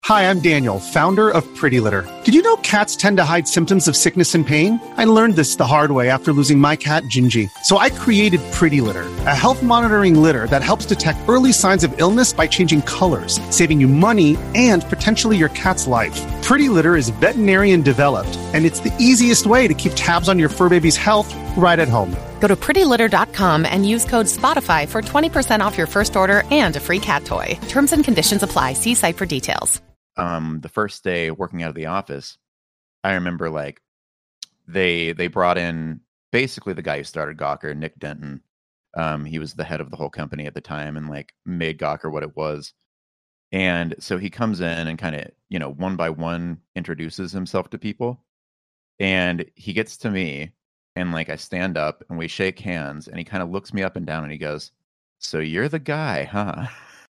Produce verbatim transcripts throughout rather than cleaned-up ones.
Hi, I'm Daniel, founder of Pretty Litter. Did you know cats tend to hide symptoms of sickness and pain? I learned this the hard way after losing my cat, Gingy. So I created Pretty Litter, a health monitoring litter that helps detect early signs of illness by changing colors, saving you money and potentially your cat's life. Pretty Litter is veterinarian developed, and it's the easiest way to keep tabs on your fur baby's health right at home. Go to pretty litter dot com and use code SPOTIFY for twenty percent off your first order and a free cat toy. Terms and conditions apply. See site for details. Um, the first day working out of the office, I remember like they they brought in basically the guy who started Gawker, Nick Denton. Um, he was the head of the whole company at the time and like made Gawker what it was. And so he comes in and kind of, you know, one by one introduces himself to people. And he gets to me and like I stand up and we shake hands and he kind of looks me up and down and he goes, "So you're the guy, huh?"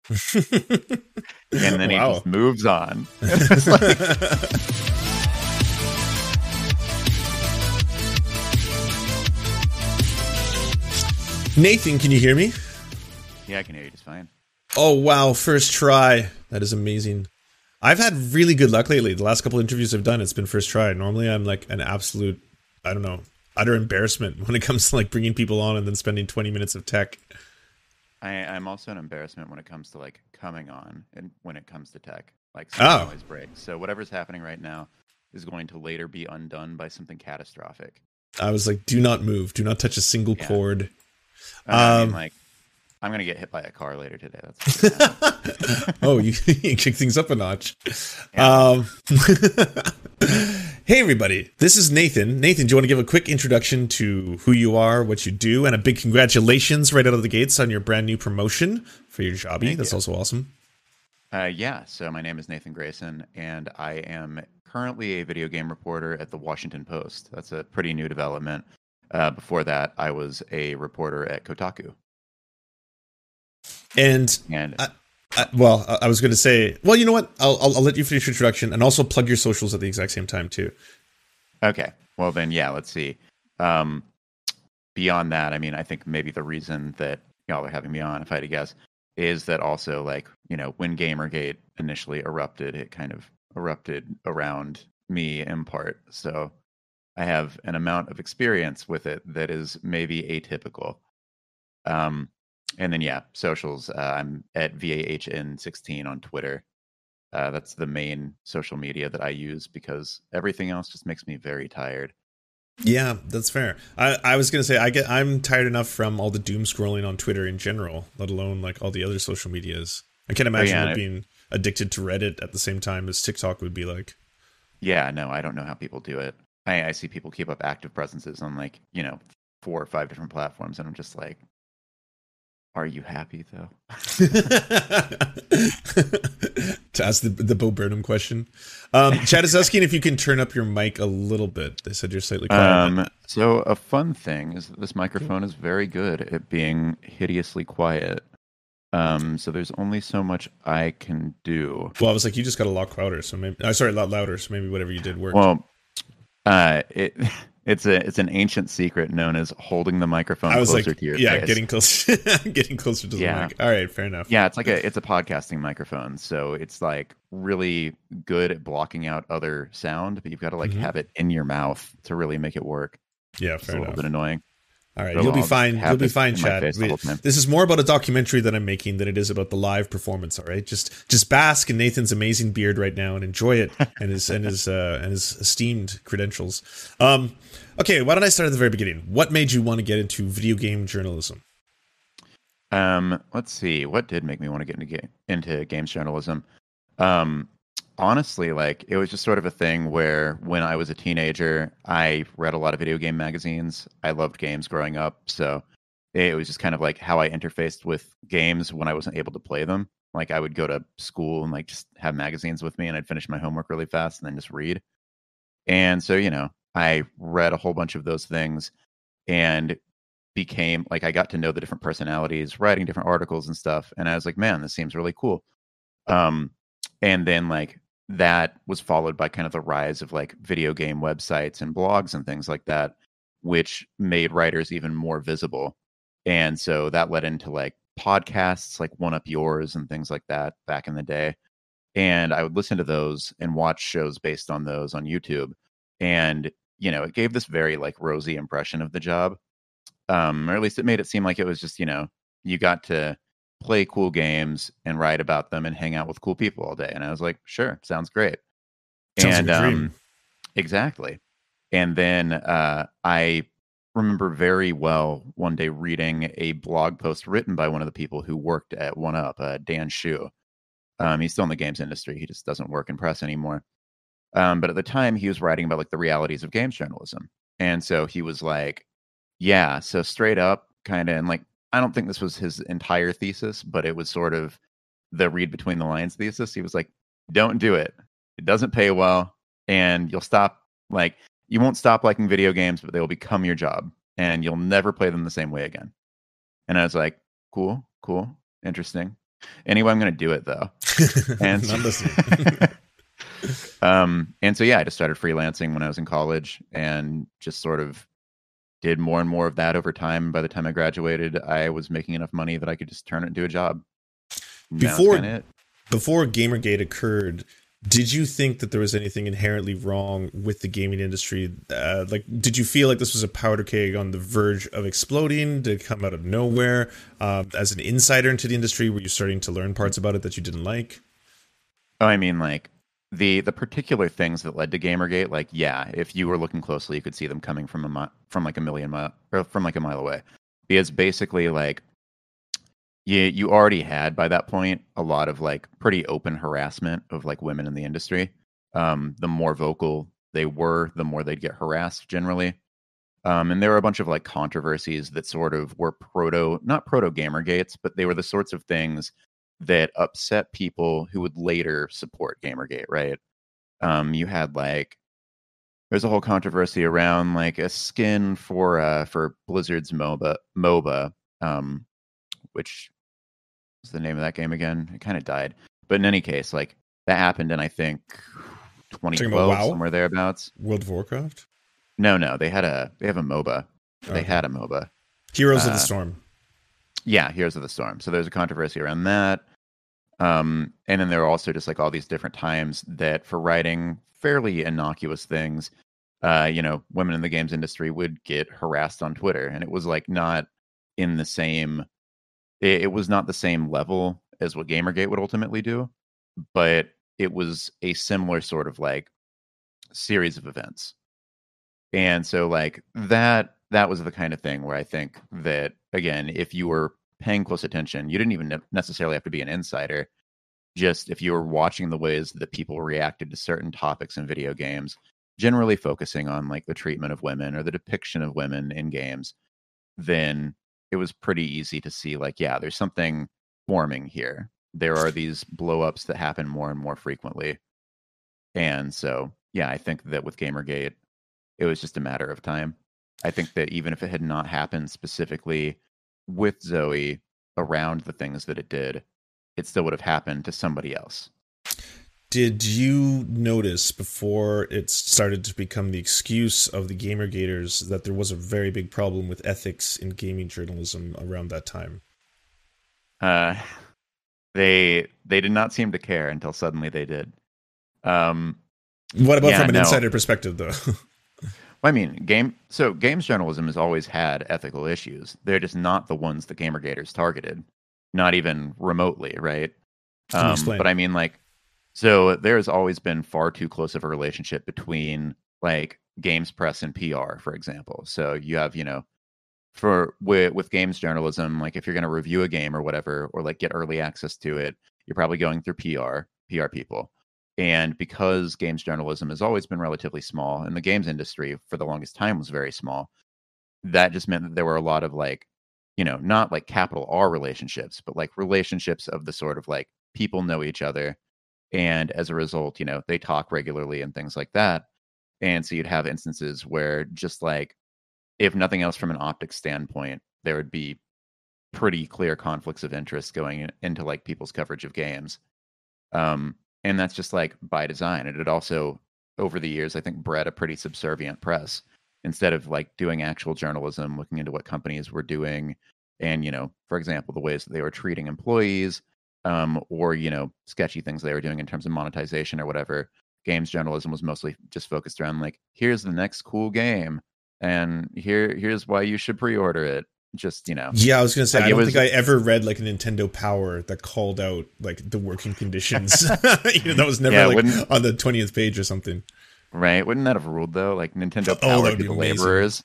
And then wow. He just moves on. It's like... Nathan, can you hear me? Yeah, I can hear you just fine. Oh, wow. First try. That is amazing. I've had really good luck lately. The last couple interviews I've done, it's been first try. Normally, I'm like an absolute, I don't know, utter embarrassment when it comes to like bringing people on and then spending twenty minutes of tech. I, I'm also an embarrassment when it comes to like coming on and when it comes to tech. Like oh. always breaks. So whatever's happening right now is going to later be undone by something catastrophic. I was like, do not move. Do not touch a single yeah. cord. I mean, um, like, I'm going to get hit by a car later today. That's oh, you, you kick things up a notch. Yeah. Um, hey, everybody. This is Nathan. Nathan, do you want to give a quick introduction to who you are, what you do, and a big congratulations right out of the gates on your brand new promotion for your jobby? Thank That's you. Also awesome. Uh, yeah, so my name is Nathan Grayson, and I am currently a video game reporter at the Washington Post. That's a pretty new development. Uh, before that, I was a reporter at Kotaku. And, and I, I, well, I was going to say, well, you know what? I'll, I'll I'll let you finish your introduction and also plug your socials at the exact same time too. Okay. Well, then, yeah. Let's see. Um, beyond that, I mean, I think maybe the reason that y'all are having me on, if I had to guess, is that also like you know when Gamergate initially erupted, it kind of erupted around me in part. So I have an amount of experience with it that is maybe atypical. Um. And then, yeah, socials. Uh, I'm at V A H N sixteen on Twitter. Uh, that's the main social media that I use because everything else just makes me very tired. Yeah, that's fair. I, I was gonna say I get I'm tired enough from all the doom scrolling on Twitter in general, let alone like all the other social medias. I can't imagine oh, yeah, being addicted to Reddit at the same time as TikTok would be like. Yeah, no, I don't know how people do it. I, I see people keep up active presences on like you know four or five different platforms, and I'm just like. Are you happy though? To ask the the Bo Burnham question, um, Chad is asking if you can turn up your mic a little bit. They said you're slightly quiet. Um, so a fun thing is that this microphone is very good at being hideously quiet. Um, so there's only so much I can do. Well, I was like, you just got a lot louder, so maybe. Uh, sorry, a lot louder. So maybe whatever you did worked. Well, uh, it. It's a it's an ancient secret known as holding the microphone I was closer like, to your yeah, face. getting closer, getting closer to the yeah. mic. All right, fair enough. Yeah, it's like a it's a podcasting microphone, so it's like really good at blocking out other sound, but you've got to like mm-hmm. have it in your mouth to really make it work. Yeah, it's fair a little enough. bit annoying. All right, so you'll be I'll fine. You'll be fine, Chad. We, this is more about a documentary that I'm making than it is about the live performance. All right, just just bask in Nathan's amazing beard right now and enjoy it and his and his uh, and his esteemed credentials. Um, okay, why don't I start at the very beginning? What made you want to get into video game journalism? Um, let's see. What did make me want to get into into games journalism? Um, honestly, like it was just sort of a thing where when I was a teenager, I read a lot of video game magazines. I loved games growing up, so it was just kind of like how I interfaced with games when I wasn't able to play them. Like I would go to school and like just have magazines with me, and I'd finish my homework really fast and then just read. And so, you know, I read a whole bunch of those things and became like I got to know the different personalities, writing different articles and stuff. And I was like, man, this seems really cool. Um, and then like that was followed by kind of the rise of like video game websites and blogs and things like that, which made writers even more visible. And so that led into like podcasts like One Up Yours and things like that back in the day. And I would listen to those and watch shows based on those on YouTube. And, you know, it gave this very like rosy impression of the job. Um, or at least it made it seem like it was just, you know, you got to play cool games and write about them and hang out with cool people all day. And I was like, sure, sounds great. Sounds and like a dream. um, exactly. And then uh, I remember very well one day reading a blog post written by one of the people who worked at one up, uh, Dan Shu. Um, he's still in the games industry. He just doesn't work in press anymore. Um, but at the time, he was writing about like the realities of games journalism. And so he was like, yeah, so straight up kind of, and like, I don't think this was his entire thesis, but it was sort of the read between the lines thesis. He was like, don't do it. It doesn't pay well. And you'll stop, like, you won't stop liking video games, but they will become your job. And you'll never play them the same way again. And I was like, cool, cool, interesting. Anyway, I'm going to do it though. And Not listening. um, and so, yeah, I just started freelancing when I was in college and just sort of did more and more of that over time. By the time I graduated, I was making enough money that I could just turn it into a job. Before, before Gamergate occurred, did you think that there was anything inherently wrong with the gaming industry? Uh, like, did you feel like this was a powder keg on the verge of exploding? Did it come out of nowhere? Uh, as an insider into the industry, were you starting to learn parts about it that you didn't like? Oh, I mean, like, the the particular things that led to Gamergate, like, yeah, if you were looking closely, you could see them coming from a mi- from like a million mile or from like a mile away. Because basically, like, you you already had by that point a lot of like pretty open harassment of like women in the industry. Um, the more vocal they were, the more they'd get harassed generally. Um, and there were a bunch of like controversies that sort of were proto, not proto Gamergates, but they were the sorts of things that upset people who would later support Gamergate, right? Um, you had like, there's a whole controversy around like a skin for uh, for Blizzard's MOBA, MOBA, um, which is the name of that game again. It kind of died, but in any case, like that happened in I think twenty twelve, WoW? somewhere thereabouts. World of Warcraft? No, no, they had a they have a MOBA. Okay. They had a MOBA. Heroes uh, of the Storm. Yeah, Heroes of the Storm. So there's a controversy around that. Um, and then there are also just like all these different times that for writing fairly innocuous things, uh, you know, women in the games industry would get harassed on Twitter. And it was like not in the same, it, it was not the same level as what Gamergate would ultimately do, but it was a similar sort of like series of events. And so like that, that was the kind of thing where I think that, again, if you were paying close attention, you didn't even necessarily have to be an insider. Just if you were watching the ways that people reacted to certain topics in video games, generally focusing on like the treatment of women or the depiction of women in games, then it was pretty easy to see like, yeah, there's something forming here. There are these blow-ups that happen more and more frequently. And so, yeah, I think that with Gamergate, it was just a matter of time. I think that even if it had not happened specifically with Zoe around the things that it did, it still would have happened to somebody else. Did you notice before it started to become the excuse of the Gamergaters that there was a very big problem with ethics in gaming journalism around that time? Uh, they they did not seem to care until suddenly they did. Um, what about yeah, from an no. insider perspective, though? I mean, game. So games journalism has always had ethical issues. They're just not the ones that Gamergaters targeted, not even remotely, right? Um, but I mean, like, so there's always been far too close of a relationship between like games press and P R, for example. So you have, you know, for with, with games journalism, like if you're going to review a game or whatever, or like get early access to it, you're probably going through P R, P R people. And because games journalism has always been relatively small, and the games industry for the longest time was very small, that just meant that there were a lot of like, you know, not like capital R relationships, but like relationships of the sort of like people know each other. And as a result, you know, they talk regularly and things like that. And so you'd have instances where just like, if nothing else from an optics standpoint, there would be pretty clear conflicts of interest going into like people's coverage of games. Um, And that's just like by design. And it also, over the years, I think bred a pretty subservient press. Instead of like doing actual journalism, looking into what companies were doing and, you know, for example, the ways that they were treating employees, um, or, you know, sketchy things they were doing in terms of monetization or whatever. Games journalism was mostly just focused around like, here's the next cool game, and here here's why you should pre-order it. Just, you know. Yeah, I was gonna say like I don't was, think I ever read like a Nintendo Power that called out like the working conditions. You know, that was never yeah, like on the twentieth page or something. Right? Wouldn't that have ruled though? Like Nintendo Oh, Power that'd to be the amazing. laborers.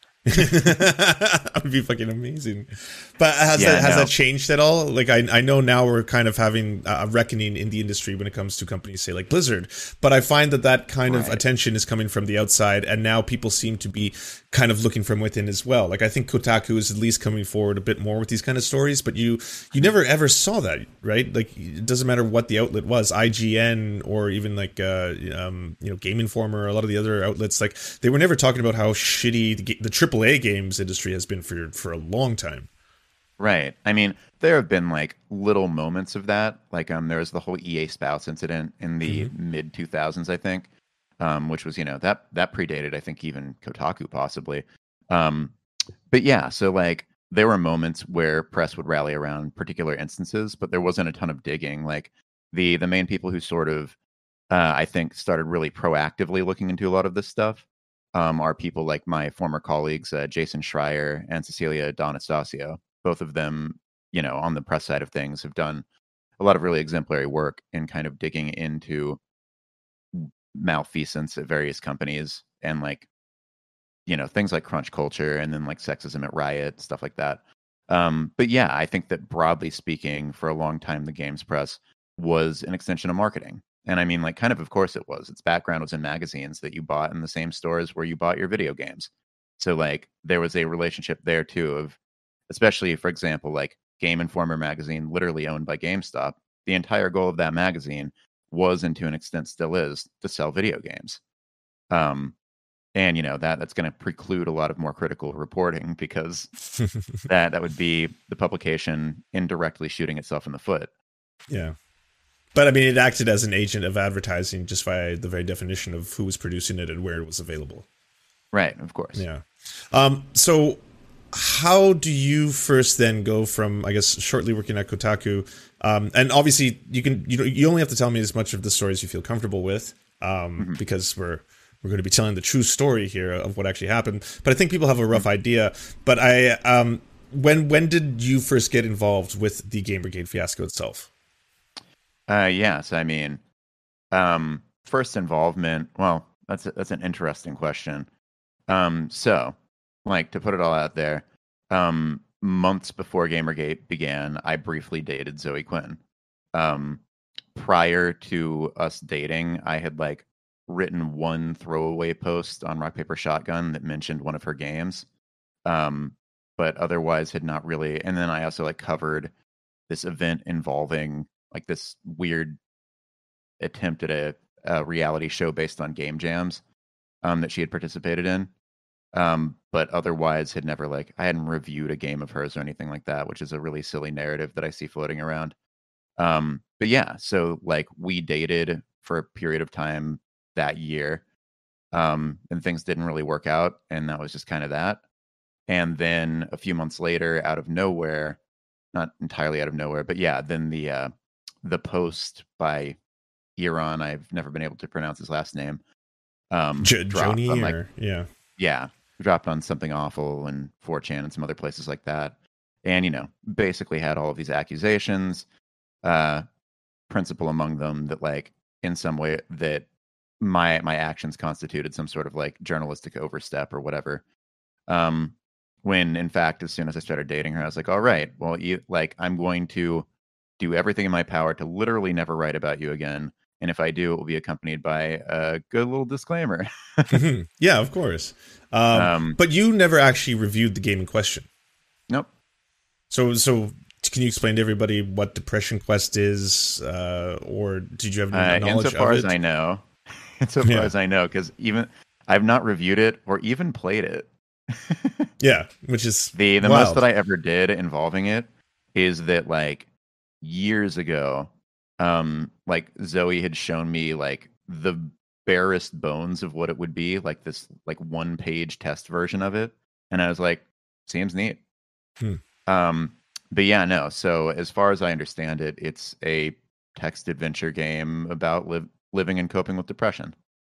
That would be fucking amazing. But has Yeah, that has no. that changed at all? Like I I know now we're kind of having a reckoning in the industry when it comes to companies say like Blizzard, but I find that that kind of Right. attention is coming from the outside, and now people seem to be kind of looking from within as well. Like I think Kotaku is at least coming forward a bit more with these kind of stories, but you you never ever saw that, right? Like it doesn't matter what the outlet was, I G N or even like uh, um, you know Game Informer, a lot of the other outlets, like they were never talking about how shitty the, the triple A games industry has been for for a long time. Right. I mean, there have been like little moments of that. Like um there was the whole E A Spouts incident in the Mm-hmm. mid two thousands, I think. Um, which was, you know, that that predated, I think, even Kotaku possibly. Um, but yeah, so like there were moments where press would rally around particular instances, but there wasn't a ton of digging. Like the the main people who sort of uh, I think started really proactively looking into a lot of this stuff um, are people like my former colleagues, uh, Jason Schreier and Cecilia D'Anastasio. Both of them, you know, on the press side of things, have done a lot of really exemplary work in kind of digging into malfeasance at various companies and like, you know, things like crunch culture and then like sexism at Riot, stuff like that. Um, but yeah, I think that broadly speaking, for a long time, the games press was an extension of marketing. And I mean, like, kind of, of course it was. Its background was in magazines that you bought in the same stores where you bought your video games. So, like, there was a relationship there, too, of, especially, for example, like Game Informer magazine, literally owned by GameStop. The entire goal of that magazine was, and to an extent still is, to sell video games. Um, and, you know, that that's going to preclude a lot of more critical reporting because that that would be the publication indirectly shooting itself in the foot. Yeah. But I mean, it acted as an agent of advertising just by the very definition of who was producing it and where it was available. Right, of course. Yeah. Um, so how do you first then go from, I guess, shortly working at Kotaku? Um, and obviously, you can you know you only have to tell me as much of the stories you feel comfortable with, um, mm-hmm. because we're we're going to be telling the true story here of what actually happened. But I think people have a rough mm-hmm. idea. But I um, when when did you first get involved with the Game Brigade fiasco itself? Uh, yes, I mean, um, first involvement. Well, that's a, that's an interesting question. Um, so, like, to put it all out there, um, months before Gamergate began, I briefly dated Zoe Quinn. Um, prior to us dating, I had like written one throwaway post on Rock Paper Shotgun that mentioned one of her games, um, but otherwise had not really. And then I also like covered this event involving like this weird attempt at a, a reality show based on game jams um, that she had participated in. Um, but otherwise had never like, I hadn't reviewed a game of hers or anything like that, which is a really silly narrative that I see floating around. Um, but yeah, so like we dated for a period of time that year, um, and things didn't really work out. And that was just kind of that. And then a few months later, out of nowhere, not entirely out of nowhere, but yeah, then the, uh, the post by Iran, I've never been able to pronounce his last name. Um, J- Joni on, or, like, yeah. Yeah. Dropped on Something Awful and four chan and some other places like that. And, you know, basically had all of these accusations, uh, principal among them that like in some way that my, my actions constituted some sort of like journalistic overstep or whatever. Um, when in fact, as soon as I started dating her, I was like, all right, well, you like, I'm going to do everything in my power to literally never write about you again. And if I do, it will be accompanied by a good little disclaimer. Yeah, of course. Um, um, but you never actually reviewed the game in question. Nope. So, so can you explain to everybody what Depression Quest is, uh, or did you have any uh, knowledge of it? Insofar as I know, insofar yeah. as I know, because even I've not reviewed it or even played it. Yeah, which is the the wild. most that I ever did involving it is that like years ago. Um, like Zoe had shown me like the barest bones of what it would be, like this like one page test version of it, and I was like, seems neat. Hmm. Um, but yeah, no. So as far as I understand it, it's a text adventure game about li- living and coping with depression.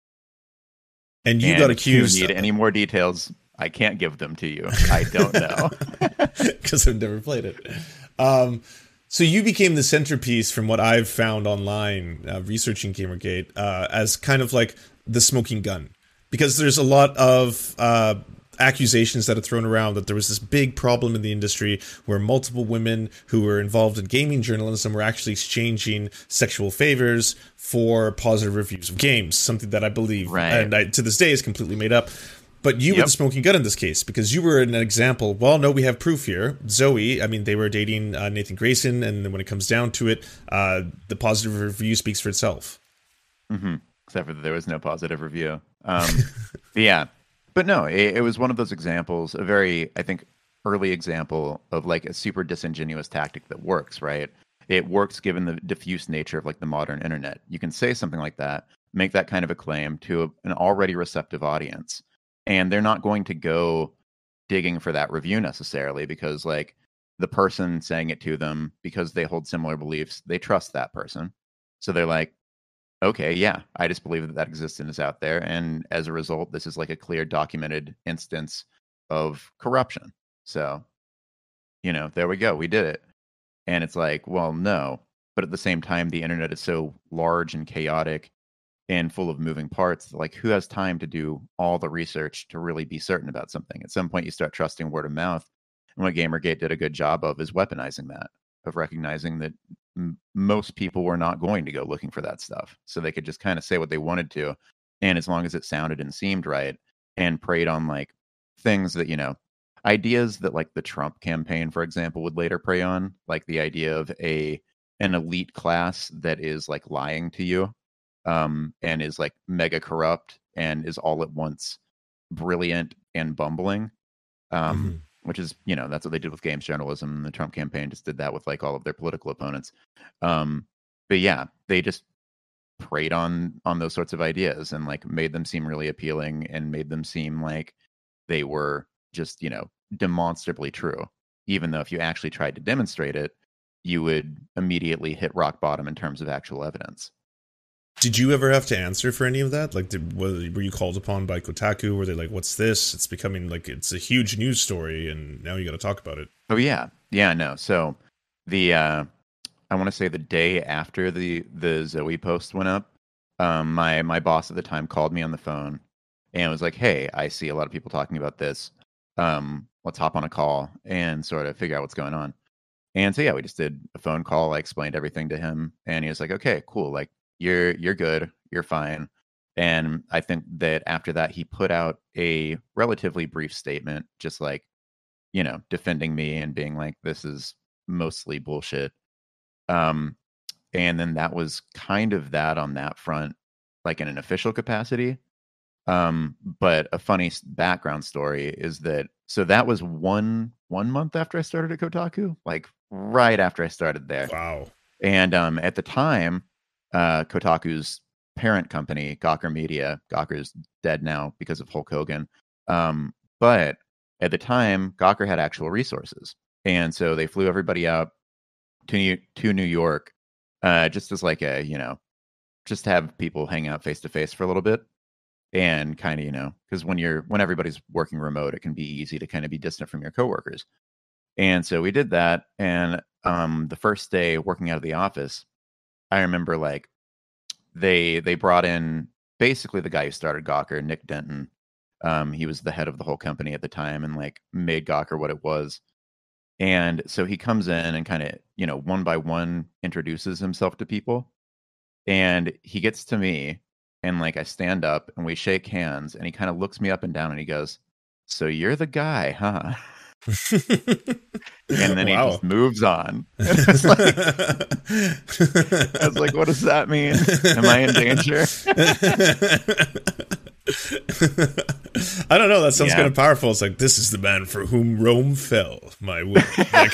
And you and got accused. If you need any more details, I can't give them to you. I don't know. Because I've never played it. Um, so you became the centerpiece from what I've found online, uh, researching Gamergate, uh, as kind of like the smoking gun. Because there's a lot of uh, accusations that are thrown around that there was this big problem in the industry where multiple women who were involved in gaming journalism were actually exchanging sexual favors for positive reviews of games, something that I believe, right. and I, to this day is completely made up. But you yep. were the smoking gun in this case, because you were an example. Well, no, we have proof here. Zoe, I mean, they were dating uh, Nathan Grayson, and then when it comes down to it, uh, the positive review speaks for itself. Mm-hmm. Except for that there was no positive review. Um, yeah. But no, it, it was one of those examples, a very, I think, early example of like a super disingenuous tactic that works, right? It works given the diffuse nature of like the modern internet. You can say something like that, make that kind of a claim to a, an already receptive audience. And they're not going to go digging for that review necessarily because like the person saying it to them, because they hold similar beliefs, they trust that person. So they're like, okay, yeah, I just believe that that exists and is out there. And as a result, this is like a clear documented instance of corruption. So, you know, there we go. We did it. And it's like, well, no. But at the same time, the internet is so large and chaotic and full of moving parts. Like, who has time to do all the research to really be certain about something? At some point, you start trusting word of mouth. And what Gamergate did a good job of is weaponizing that, of recognizing that m- most people were not going to go looking for that stuff. So they could just kind of say what they wanted to. And as long as it sounded and seemed right, and preyed on like things that, you know, ideas that like the Trump campaign, for example, would later prey on, like the idea of a an elite class that is like lying to you. Um, and is like mega corrupt and is all at once brilliant and bumbling, um, mm-hmm. which is, you know, that's what they did with games journalism. The Trump campaign just did that with like all of their political opponents. Um, but yeah, they just preyed on on those sorts of ideas and like made them seem really appealing and made them seem like they were just, you know, demonstrably true. Even though if you actually tried to demonstrate it, you would immediately hit rock bottom in terms of actual evidence. Did you ever have to answer for any of that? Like, did, were you called upon by Kotaku? Were they like, what's this? It's becoming like, it's a huge news story, and now you got to talk about it. Oh, yeah. Yeah, no. So the, uh, I want to say the day after the, the Zoe post went up, um, my, my boss at the time called me on the phone and was like, hey, I see a lot of people talking about this. Um, let's hop on a call and sort of figure out what's going on. And so, yeah, we just did a phone call. I explained everything to him, and he was like, okay, cool. Like, You're you're good. You're fine. And I think that after that, he put out a relatively brief statement, just like, you know, defending me and being like, this is mostly bullshit. Um, and then that was kind of that on that front, like in an official capacity. Um, but a funny background story is that, so that was one one month after I started at Kotaku, like right after I started there. Wow. And um, at the time, Uh, Kotaku's parent company, Gawker Media. Gawker's dead now because of Hulk Hogan. Um, but at the time, Gawker had actual resources. And so they flew everybody out to New, to New York uh, just as like a, you know, just to have people hang out face to face for a little bit. And kind of, you know, because when you're, when everybody's working remote, it can be easy to kind of be distant from your coworkers. And so we did that. And um, the first day working out of the office, I remember like they they brought in basically the guy who started Gawker, Nick Denton. Um, he was the head of the whole company at the time and like made Gawker what it was. And so he comes in and kind of, you know, one by one introduces himself to people. And he gets to me and like I stand up and we shake hands and he kind of looks me up and down and he goes, "So you're the guy, huh?" And then wow. He just moves on. And I, was like, I was like, what does that mean? Am I in danger? I don't know. That sounds yeah. kind of powerful. It's like, this is the man for whom Rome fell, my will. Like,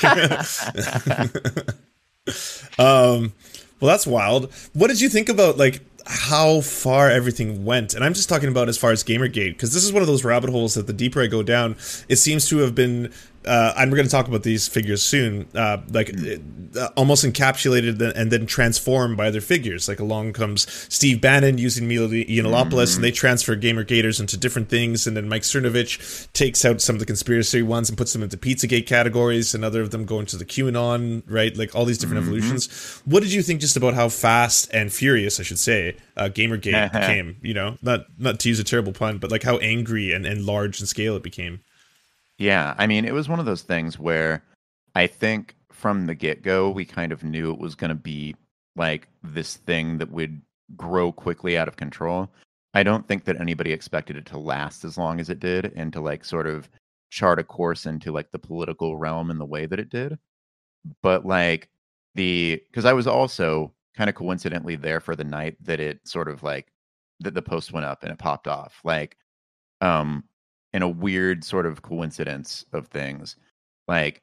um, well, that's wild. What did you think about, like, how far everything went? And I'm just talking about as far as Gamergate, because this is one of those rabbit holes that the deeper I go down, it seems to have been uh, and we're going to talk about these figures soon, uh, like uh, almost encapsulated and then transformed by other figures. Like along comes Steve Bannon using Milo Yiannopoulos, mm-hmm. and they transfer Gamer Gators into different things, and then Mike Cernovich takes out some of the conspiracy ones and puts them into Pizzagate categories, and other of them go into the QAnon, right? Like all these different mm-hmm. evolutions. What did you think just about how fast and furious, I should say, uh, Gamergate became? You know, not not to use a terrible pun, but like how angry and, and large in scale it became. Yeah, I mean, it was one of those things where I think from the get-go, we kind of knew it was going to be like this thing that would grow quickly out of control. I don't think that anybody expected it to last as long as it did and to like sort of chart a course into like the political realm in the way that it did. But like the, because I was also kind of coincidentally there for the night that it sort of like, that the post went up and it popped off. Like, um, in a weird sort of coincidence of things, like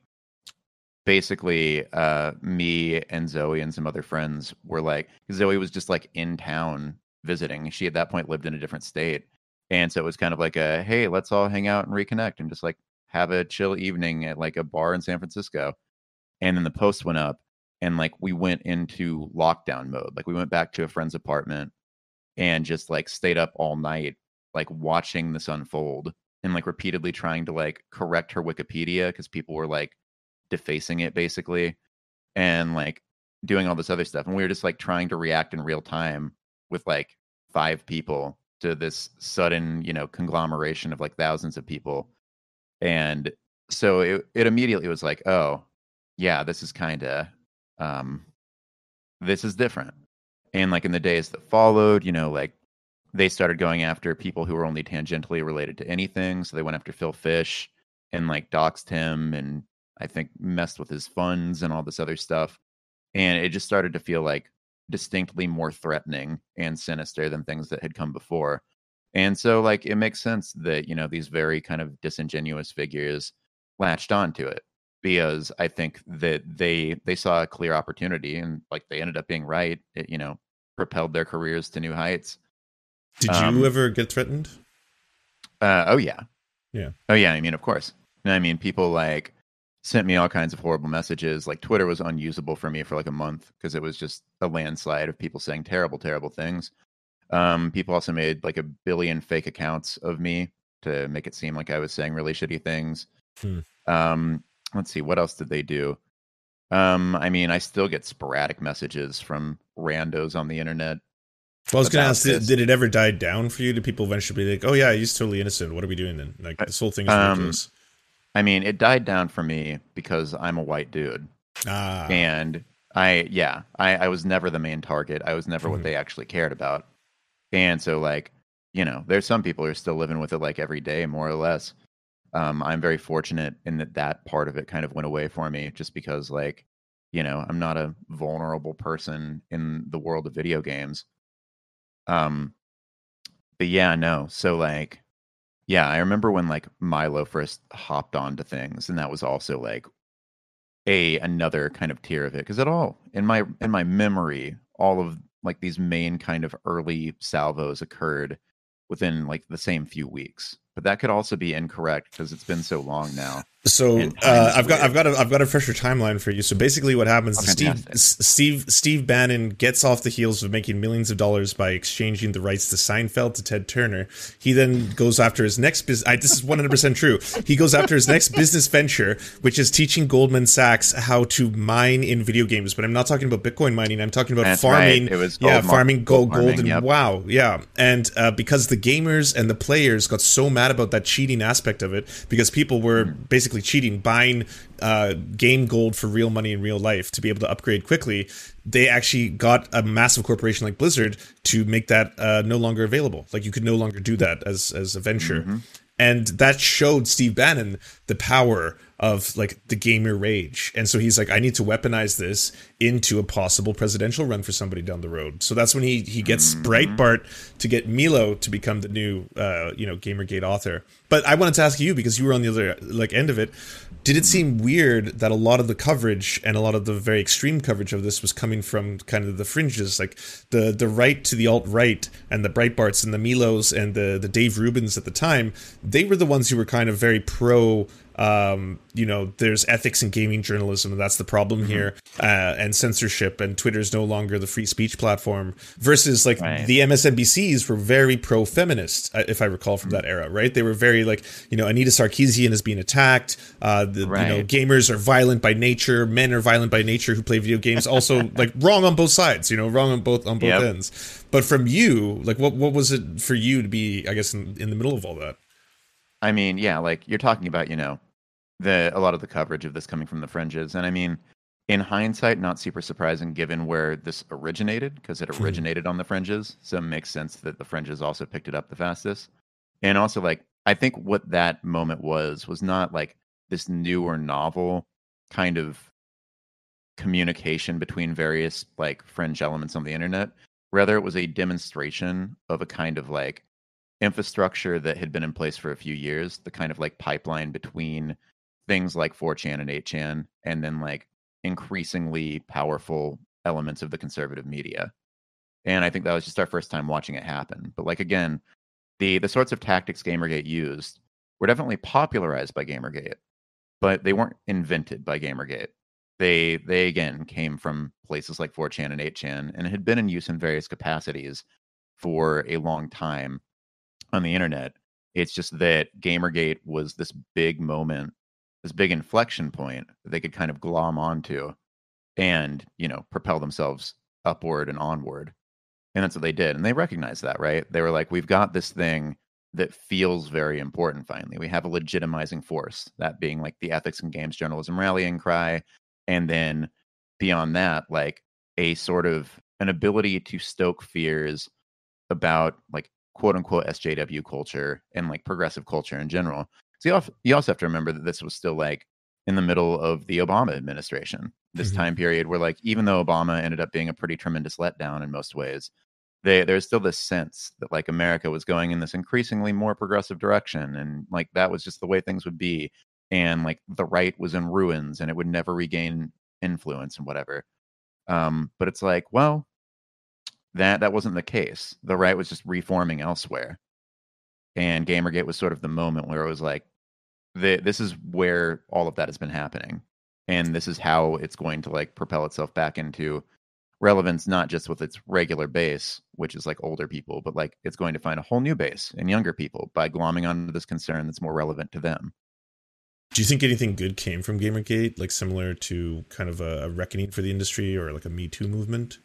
basically uh me and Zoe and some other friends were like, Zoe was just like in town visiting. She at that point lived in a different state, and so it was kind of like a, hey, let's all hang out and reconnect and just like have a chill evening at like a bar in San Francisco. And then the post went up, and like we went into lockdown mode. Like we went back to a friend's apartment and just like stayed up all night like watching this unfold, and like repeatedly trying to like correct her Wikipedia because people were like defacing it basically, and like doing all this other stuff. And we were just like trying to react in real time with like five people to this sudden, you know, conglomeration of like thousands of people. And so it, it immediately was like, oh yeah, this is kind of, um, this is different. And like in the days that followed, you know, like they started going after people who were only tangentially related to anything. So they went after Phil Fish and like doxed him, and I think messed with his funds and all this other stuff. And it just started to feel like distinctly more threatening and sinister than things that had come before. And so like it makes sense that, you know, these very kind of disingenuous figures latched onto it, because I think that they they saw a clear opportunity, and like they ended up being right. It, you know, propelled their careers to new heights. Did um, you ever get threatened? Uh, oh, yeah. Yeah. Oh, yeah. I mean, of course. I mean, people like sent me all kinds of horrible messages. Like Twitter was unusable for me for like a month because it was just a landslide of people saying terrible, terrible things. Um, people also made like a billion fake accounts of me to make it seem like I was saying really shitty things. Hmm. Um, let's see. What else did they do? Um, I mean, I still get sporadic messages from randos on the internet. Well, I was going to ask, did, did it ever die down for you? Did people eventually be like, oh, yeah, he's totally innocent. What are we doing then? Like, this whole thing is ridiculous. Um, I mean, it died down for me because I'm a white dude. Ah. And I, yeah, I, I was never the main target. I was never mm-hmm. what they actually cared about. And so, like, you know, there's some people who are still living with it, like, every day, more or less. Um, I'm very fortunate in that that part of it kind of went away for me just because, like, you know, I'm not a vulnerable person in the world of video games. Um, but yeah, no. So like, yeah, I remember when like Milo first hopped onto things, and that was also like a another kind of tier of it, because it all in my in my memory, all of like these main kind of early salvos occurred within like the same few weeks. But that could also be incorrect because it's been so long now. So uh, I've got I've got a, I've got a fresher timeline for you. So basically, what happens is Steve Steve Steve Bannon gets off the heels of making millions of dollars by exchanging the rights to Seinfeld to Ted Turner. He then goes after his next business. This is one hundred percent true. He goes after his next business venture, which is teaching Goldman Sachs how to mine in video games. But I'm not talking about Bitcoin mining. I'm talking about That's farming. Right. It was yeah, gold farming gold, gold, gold and yep. wow, yeah. And uh, because the gamers and the players got so mad about that cheating aspect of it, because people were mm. basically cheating, buying uh, game gold for real money in real life to be able to upgrade quickly, they actually got a massive corporation like Blizzard to make that uh, no longer available. Like you could no longer do that as as a venture. Mm-hmm. And that showed Steve Bannon the power of like the gamer rage. And so he's like, I need to weaponize this into a possible presidential run for somebody down the road. So that's when he he gets mm-hmm. Breitbart to get Milo to become the new uh, you know, Gamergate author. But I wanted to ask you, because you were on the other like end of it, did it seem weird that a lot of the coverage and a lot of the very extreme coverage of this was coming from kind of the fringes, like the the right to the alt-right and the Breitbarts and the Milos and the, the Dave Rubins at the time? They were the ones who were kind of very pro um, you know, there's ethics in gaming journalism, and that's the problem mm-hmm. here, uh, and censorship, and Twitter's no longer the free speech platform, versus like right. the M S N B Cs were very pro-feminist, if I recall from mm-hmm. that era, right? They were very like, you know, Anita Sarkeesian is being attacked, uh, the, right. you know, gamers are violent by nature, men are violent by nature who play video games, also like wrong on both sides, you know, wrong on both on both yep. ends. But from you, like, what what was it for you to be, I guess, in, in the middle of all that? I mean, yeah, like you're talking about, you know, the a lot of the coverage of this coming from the fringes. And I mean, in hindsight, not super surprising given where this originated, because it originated on the fringes. So it makes sense that the fringes also picked it up the fastest. And also, like, I think what that moment was, was not like this new or novel kind of communication between various like fringe elements on the internet. Rather, it was a demonstration of a kind of like infrastructure that had been in place for a few years, the kind of like pipeline between things like four chan and eight chan, and then like increasingly powerful elements of the conservative media. And I think that was just our first time watching it happen. But like, again, the the sorts of tactics Gamergate used were definitely popularized by Gamergate, but they weren't invented by Gamergate. They, they again, came from places like four chan and eight chan, and had been in use in various capacities for a long time on the internet. It's just that Gamergate was this big moment, this big inflection point that they could kind of glom onto and, you know, propel themselves upward and onward. And that's what they did. And they recognized that, right? They were like, we've got this thing that feels very important finally. We have a legitimizing force, that being like the ethics and games journalism rallying cry. And then beyond that, like a sort of an ability to stoke fears about like quote unquote S J W culture and like progressive culture in general. So you also have to remember that this was still like in the middle of the Obama administration, this mm-hmm. time period where like, even though Obama ended up being a pretty tremendous letdown in most ways, they, there's still this sense that like America was going in this increasingly more progressive direction. And like, that was just the way things would be. And like the right was in ruins and it would never regain influence and whatever. Um, but it's like, well, that that wasn't the case. The right was just reforming elsewhere. And Gamergate was sort of the moment where it was like, the, this is where all of that has been happening. And this is how it's going to like propel itself back into relevance, not just with its regular base, which is like older people, but like it's going to find a whole new base in younger people by glomming onto this concern that's more relevant to them. Do you think anything good came from Gamergate, like similar to kind of a, a reckoning for the industry or like a Me Too movement?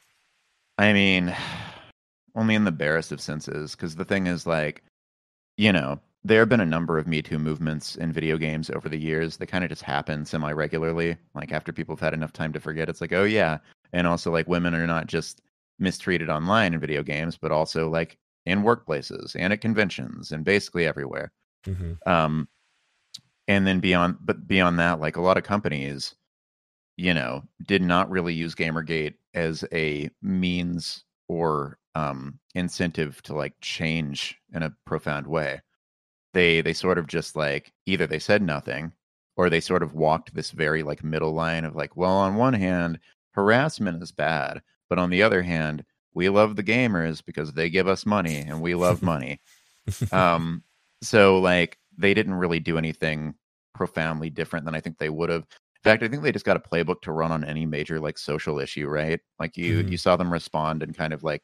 I mean, only in the barest of senses, because the thing is like, you know, there have been a number of Me Too movements in video games over the years. They kind of just happen semi-regularly. Like after people have had enough time to forget, it's like, oh yeah. And also like women are not just mistreated online in video games, but also like in workplaces and at conventions and basically everywhere. Mm-hmm. Um, and then beyond, but beyond that, like a lot of companies, you know, did not really use Gamergate as a means or um, incentive to like change in a profound way. They they sort of just like either they said nothing or they sort of walked this very like middle line of like, well, on one hand, harassment is bad, but on the other hand, we love the gamers because they give us money and we love money. um, so like they didn't really do anything profoundly different than I think they would have. In fact, I think they just got a playbook to run on any major like social issue, right? Like you mm-hmm. you saw them respond in kind of like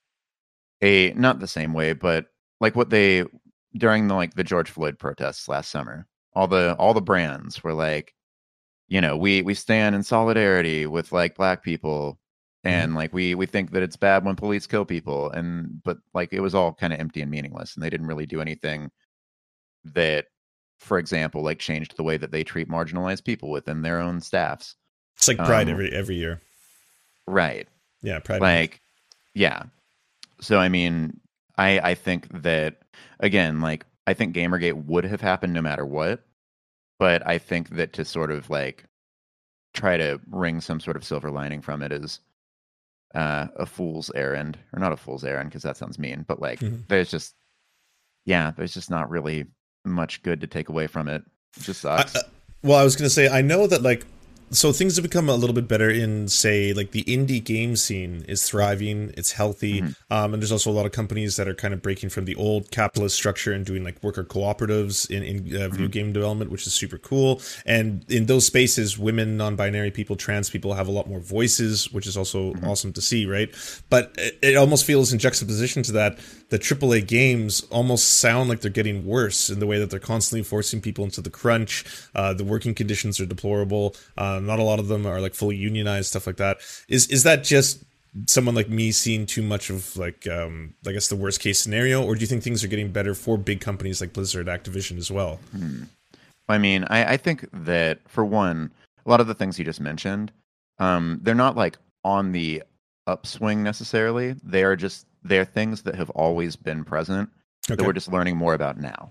a not the same way, but like what they during the like the George Floyd protests last summer. All the all the brands were like, you know, we we stand in solidarity with like black people, and mm-hmm. like we we think that it's bad when police kill people, and but like it was all kind of empty and meaningless, and they didn't really do anything that, for example, like changed the way that they treat marginalized people within their own staffs. It's like Pride um, every every year. Right. Yeah, Pride. Like, yeah. So, I mean, I I think that, again, like, I think Gamergate would have happened no matter what. But I think that to sort of, like, try to wring some sort of silver lining from it is uh, a fool's errand. Or not a fool's errand, because that sounds mean. But, like, mm-hmm. there's just, yeah, there's just not really much good to take away from it. It just sucks. I, uh, well, I was going to say, I know that like so things have become a little bit better in, say, like the indie game scene is thriving, it's healthy, mm-hmm. um, and there's also a lot of companies that are kind of breaking from the old capitalist structure and doing like worker cooperatives in, in uh, video mm-hmm. game development, which is super cool. And in those spaces, women, non-binary people, trans people have a lot more voices, which is also mm-hmm. awesome to see, right? But it, it almost feels in juxtaposition to that, the triple A games almost sound like they're getting worse in the way that they're constantly forcing people into the crunch. Uh, the working conditions are deplorable. Uh, not a lot of them are like fully unionized, stuff like that. Is is that just someone like me seeing too much of like, um, I guess the worst case scenario, or do you think things are getting better for big companies like Blizzard, Activision as well? Hmm. I mean, I, I think that for one, a lot of the things you just mentioned, um, they're not like on the upswing necessarily. They are just they're things that have always been present okay. that we're just learning more about now.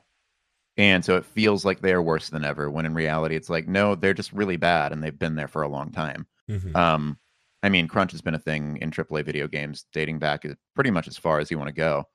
And so it feels like they are worse than ever, when in reality, it's like, no, they're just really bad, and they've been there for a long time. Mm-hmm. Um, I mean, crunch has been a thing in triple A video games dating back pretty much as far as you want to go.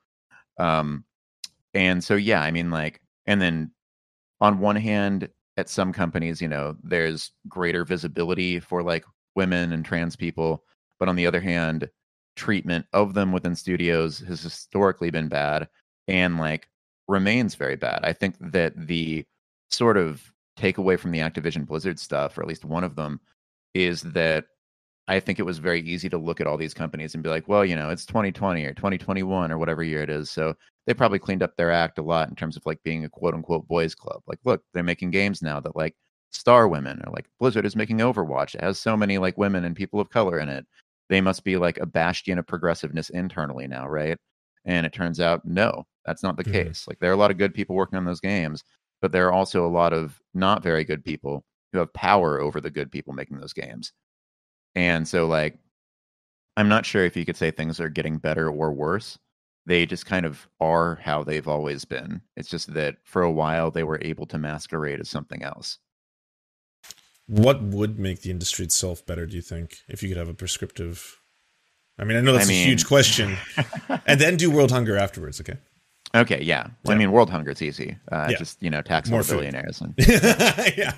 Um, and so, yeah, I mean, like, and then on one hand, at some companies, you know, there's greater visibility for like women and trans people. But on the other hand, treatment of them within studios has historically been bad. And like, remains very bad. I think that the sort of takeaway from the Activision Blizzard stuff, or at least one of them, is that I think it was very easy to look at all these companies and be like, well, you know, it's twenty twenty or twenty twenty-one or whatever year it is. So they probably cleaned up their act a lot in terms of like being a quote unquote boys club. Like, look, they're making games now that like star women, or like Blizzard is making Overwatch. It has so many like women and people of color in it. They must be like a bastion of progressiveness internally now, right? And it turns out, no, that's not the mm-hmm. case. Like, there are a lot of good people working on those games, but there are also a lot of not very good people who have power over the good people making those games. And so, like, I'm not sure if you could say things are getting better or worse. They just kind of are how they've always been. It's just that for a while they were able to masquerade as something else. What would make the industry itself better, do you think, if you could have a prescriptive... I mean, I know that's I mean, a huge question. And then do world hunger afterwards, okay? Okay, yeah. Well, yeah. I mean, world hunger, it's easy. Uh, yeah. Just, you know, tax more billionaires. And, yeah.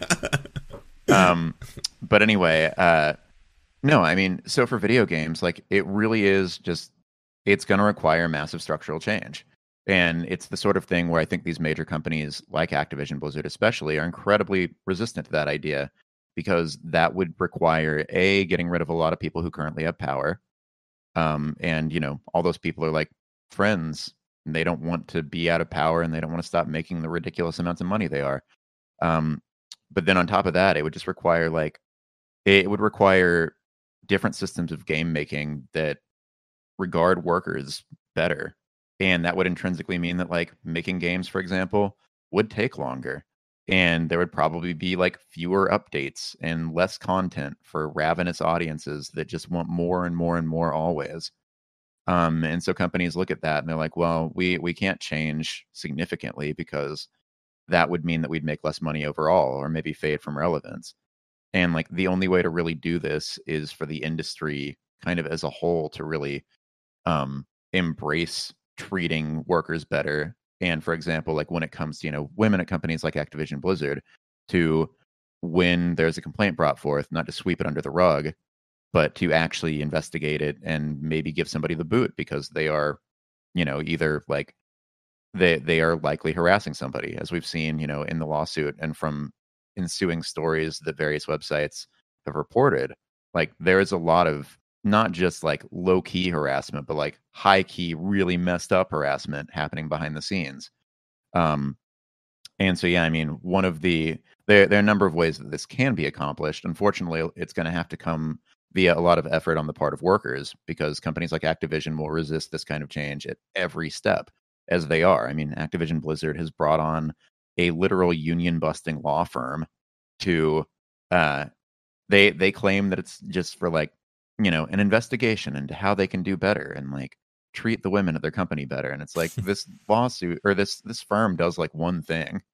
um, but anyway, uh, no, I mean, so for video games, like, it really is just, it's going to require massive structural change. And it's the sort of thing where I think these major companies, like Activision Blizzard especially, are incredibly resistant to that idea, because that would require, A, getting rid of a lot of people who currently have power. Um, and, you know, all those people are like friends, and they don't want to be out of power, and they don't want to stop making the ridiculous amounts of money they are. Um, but then on top of that, it would just require like, it would require different systems of game making that regard workers better. And that would intrinsically mean that like making games, for example, would take longer. And there would probably be like fewer updates and less content for ravenous audiences that just want more and more and more always. Um, and so companies look at that and they're like, well, we, we can't change significantly, because that would mean that we'd make less money overall, or maybe fade from relevance. And like the only way to really do this is for the industry kind of as a whole to really um, embrace treating workers better. And for example, like when it comes to, you know, women at companies like Activision Blizzard, to when there's a complaint brought forth, not to sweep it under the rug, but to actually investigate it and maybe give somebody the boot because they are, you know, either like they they are likely harassing somebody, as we've seen, you know, in the lawsuit and from ensuing stories that various websites have reported. Like there is a lot of not just like low key harassment, but like high key, really messed up harassment happening behind the scenes. Um, and so, yeah, I mean, one of the, there, there are a number of ways that this can be accomplished. Unfortunately, it's going to have to come via a lot of effort on the part of workers, because companies like Activision will resist this kind of change at every step, as they are. I mean, Activision Blizzard has brought on a literal union busting law firm to, uh, they, they claim that it's just for like, you know, an investigation into how they can do better and like treat the women at their company better. And it's like this lawsuit or this this firm does like one thing.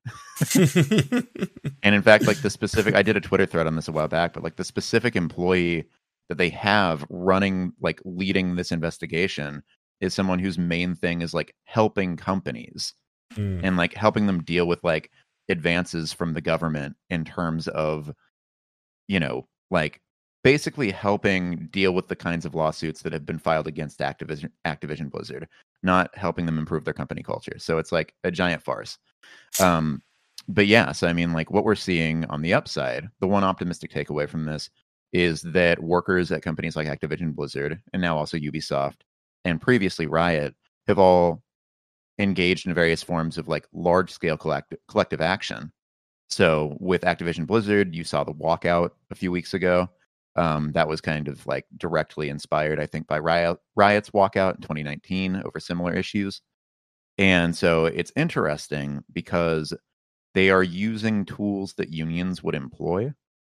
And in fact, like the specific, I did a Twitter thread on this a while back, but like the specific employee that they have running, like leading this investigation, is someone whose main thing is like helping companies mm. and like helping them deal with like advances from the government in terms of, you know, like basically helping deal with the kinds of lawsuits that have been filed against Activision, Activision Blizzard, not helping them improve their company culture. So it's like a giant farce. Um, but yeah, so I mean, like what we're seeing on the upside, the one optimistic takeaway from this is that workers at companies like Activision Blizzard, and now also Ubisoft, and previously Riot, have all engaged in various forms of like large scale collect- collective action. So with Activision Blizzard, you saw the walkout a few weeks ago. Um, that was kind of like directly inspired, I think, by Riot, Riot's walkout in twenty nineteen over similar issues. And so it's interesting because they are using tools that unions would employ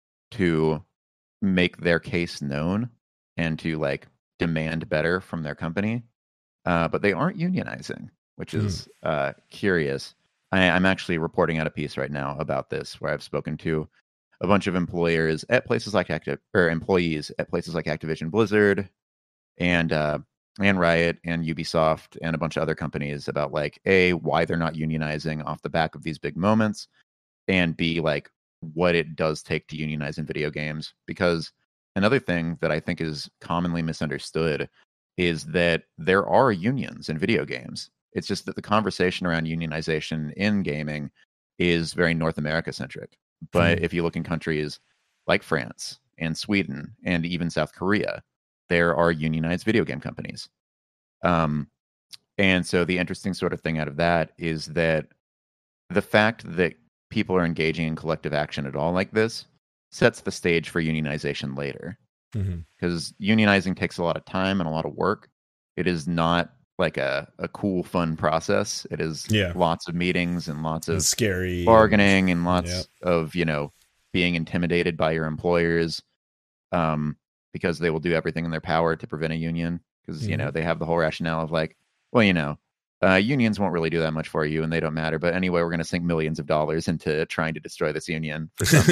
to make their case known and to like demand better from their company. Uh, but they aren't unionizing, which is mm. uh, curious. I, I'm actually reporting out a piece right now about this, where I've spoken to a bunch of employers at places like Active or employees at places like Activision Blizzard and uh, and Riot and Ubisoft and a bunch of other companies about like A, why they're not unionizing off the back of these big moments, and B, like what it does take to unionize in video games. Because another thing that I think is commonly misunderstood is that there are unions in video games. It's just that the conversation around unionization in gaming is very North America centric. But mm. if you look in countries like France and Sweden and even South Korea, there are unionized video game companies. Um, and so the interesting sort of thing out of that is that the fact that people are engaging in collective action at all like this sets the stage for unionization later. Because mm-hmm. unionizing takes a lot of time and a lot of work. It is not like a, a cool, fun process. It is yeah. lots of meetings and lots of it's scary bargaining and lots yeah. of, you know, being intimidated by your employers um, because they will do everything in their power to prevent a union. Because, mm-hmm. you know, they have the whole rationale of like, well, you know, uh, unions won't really do that much for you and they don't matter. But anyway, we're going to sink millions of dollars into trying to destroy this union for some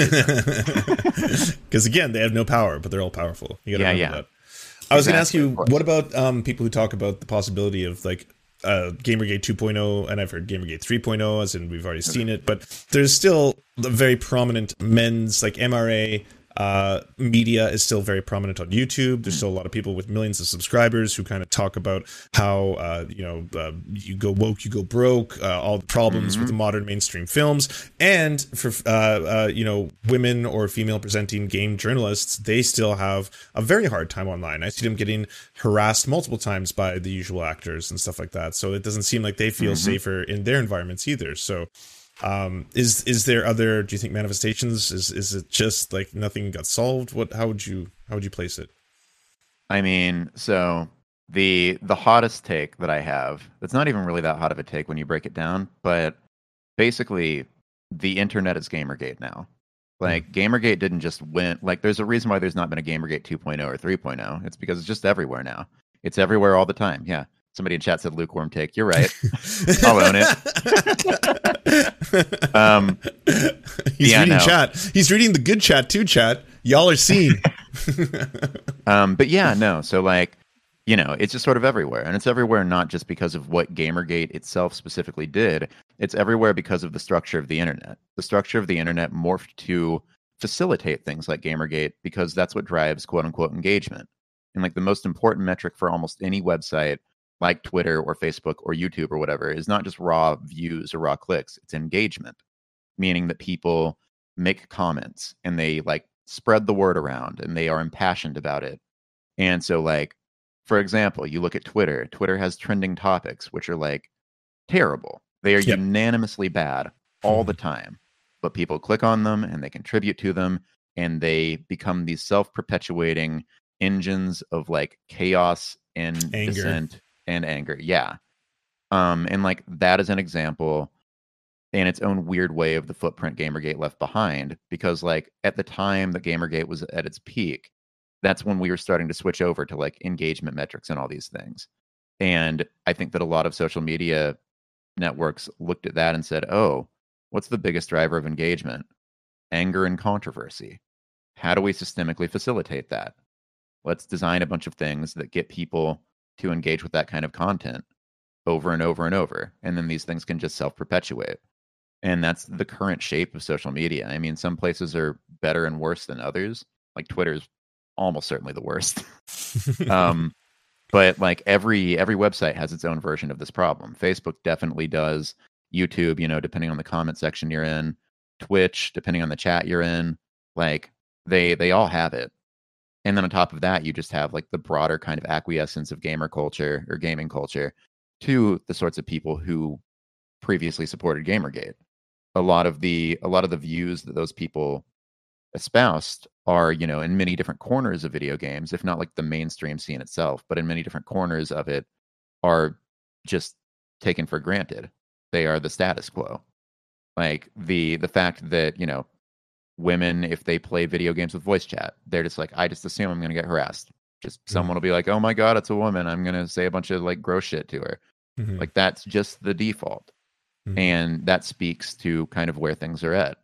reason. Because again, they have no power, but they're all powerful. You got to yeah, remember yeah. that. I was exactly, going to ask you, what about um, people who talk about the possibility of like uh, Gamergate two point oh, and I've heard Gamergate three point oh, as in we've already seen it, but there's still a very prominent men's, like M R A uh, media is still very prominent on YouTube. There's still a lot of people with millions of subscribers who kind of talk about how, uh, you know, uh, you go woke, you go broke, uh, all the problems mm-hmm. with the modern mainstream films. And for, uh, uh, you know, women or female presenting game journalists, they still have a very hard time online. I see them getting harassed multiple times by the usual actors and stuff like that. So it doesn't seem like they feel mm-hmm. safer in their environments either. So Um, is is there other, do you think, manifestations? Is is it just like nothing got solved? What how would you how would you place it? I mean, so the the hottest take that I have, it's not even really that hot of a take when you break it down, but basically the internet is Gamergate now. Like mm. Gamergate didn't just win, like there's a reason why there's not been a Gamergate two point oh or three point oh. It's because it's just everywhere now. It's everywhere all the time. Yeah. Somebody in chat said lukewarm take. You're right. I'll own it. um, He's yeah, reading no. chat. He's reading the good chat too, chat. Y'all are seen. um, but yeah, no. So like, you know, it's just sort of everywhere. And it's everywhere not just because of what Gamergate itself specifically did. It's everywhere because of the structure of the internet. The structure of the internet morphed to facilitate things like Gamergate because that's what drives quote unquote engagement. And like the most important metric for almost any website like Twitter or Facebook or YouTube or whatever, is not just raw views or raw clicks, it's engagement, meaning that people make comments and they like spread the word around and they are impassioned about it. And so like, for example, you look at Twitter, Twitter has trending topics, which are like terrible. They are yep. unanimously bad all the time, but people click on them and they contribute to them and they become these self-perpetuating engines of like chaos and anger. dissent. And anger, yeah. Um, and like that is an example in its own weird way of the footprint Gamergate left behind, because like at the time that Gamergate was at its peak, that's when we were starting to switch over to like engagement metrics and all these things. And I think that a lot of social media networks looked at that and said, oh, what's the biggest driver of engagement? Anger and controversy. How do we systemically facilitate that? Let's design a bunch of things that get people to engage with that kind of content over and over and over. And then these things can just self-perpetuate. And that's the current shape of social media. I mean, some places are better and worse than others. Like Twitter's almost certainly the worst. um, but like every every website has its own version of this problem. Facebook definitely does. YouTube, you know, depending on the comment section you're in. Twitch, depending on the chat you're in. Like they they all have it. And then on top of that, you just have like the broader kind of acquiescence of gamer culture or gaming culture to the sorts of people who previously supported Gamergate. A lot of the a lot of the views that those people espoused are, you know, in many different corners of video games, if not like the mainstream scene itself, but in many different corners of it are just taken for granted. They are the status quo. Like the the fact that, you know, women, if they play video games with voice chat, they're just like, I just assume I'm going to get harassed. Just mm-hmm. someone will be like, oh my God, it's a woman. I'm going to say a bunch of like gross shit to her. Mm-hmm. Like that's just the default. Mm-hmm. And that speaks to kind of where things are at.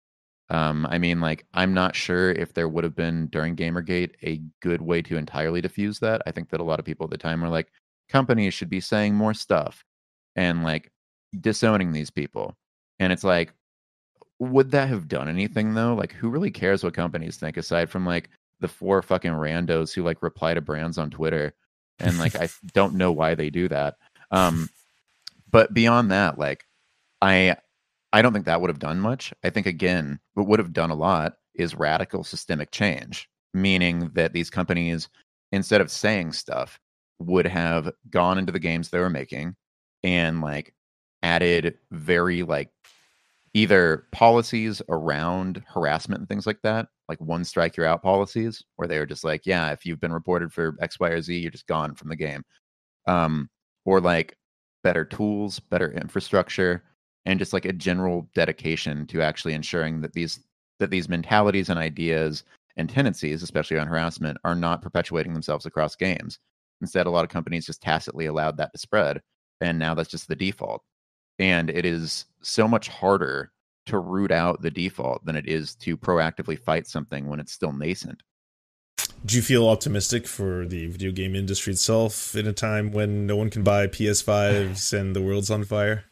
Um, I mean, like, I'm not sure if there would have been during Gamergate a good way to entirely diffuse that. I think that a lot of people at the time were like, companies should be saying more stuff and like disowning these people. And it's like, would that have done anything though? Like, who really cares what companies think aside from like the four fucking randos who like reply to brands on Twitter? And like, I don't know why they do that. Um, but beyond that, like, I, I don't think that would have done much. I think, again, what would have done a lot is radical systemic change, meaning that these companies, instead of saying stuff, would have gone into the games they were making and like added very like either policies around harassment and things like that, like one strike you're out policies, where they were just like, yeah, if you've been reported for X, Y, or Z, you're just gone from the game. Um, or like better tools, better infrastructure, and just like a general dedication to actually ensuring that these that these mentalities and ideas and tendencies, especially on harassment, are not perpetuating themselves across games. Instead, a lot of companies just tacitly allowed that to spread, and now that's just the default. And it is so much harder to root out the default than it is to proactively fight something when it's still nascent. Do you feel optimistic for the video game industry itself in a time when no one can buy P S fives and the world's on fire?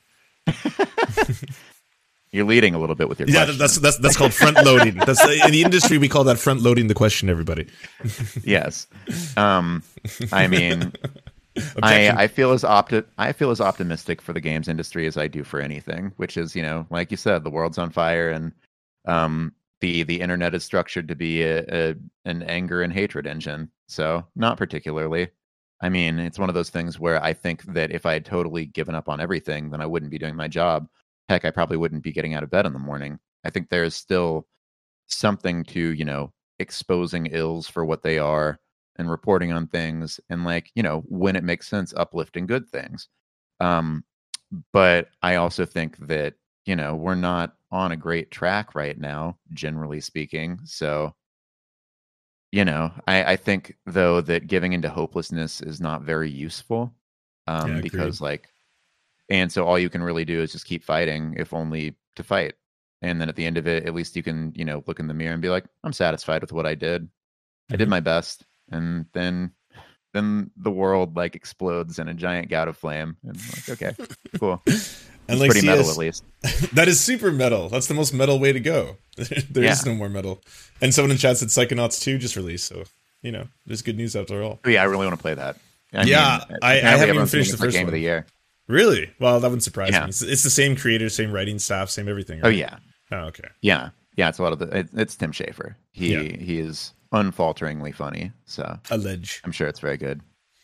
You're leading a little bit with your yeah question. that's that's that's called front loading. That's in the industry we call that front loading the question, everybody. Yes. um I mean I, I feel as opti- I feel as optimistic for the games industry as I do for anything, which is, you know, like you said, the world's on fire, and um the the internet is structured to be a, a an anger and hatred engine. So not particularly. I mean, it's one of those things where I think that if I had totally given up on everything, then I wouldn't be doing my job. Heck, I probably wouldn't be getting out of bed in the morning. I think there's still something to, you know, exposing ills for what they are and reporting on things and, like, you know, when it makes sense, uplifting good things. Um, but I also think that, you know, we're not on a great track right now, generally speaking. So, you know, I, I think, though, that giving into hopelessness is not very useful um, yeah, because, like, and so all you can really do is just keep fighting, if only to fight. And then at the end of it, at least you can, you know, look in the mirror and be like, I'm satisfied with what I did. Mm-hmm. I did my best. And then then the world, like, explodes in a giant gout of flame. And like, okay, cool. And like, pretty metal, at least. That is super metal. That's the most metal way to go. There yeah. is no more metal. And someone in chat said Psychonauts two just released, so, you know, there's good news after all. Oh, yeah, I really want to play that. I yeah, mean, I, I haven't even finished the first game one. Of the year. Really? Well, that wouldn't surprise yeah. me. It's, it's the same creator, same writing staff, same everything. Right? Oh, yeah. Oh, okay. Yeah. Yeah, it's a lot of the... It, it's Tim Schafer. He yeah. he is unfalteringly funny, so... Allege. I'm sure it's very good.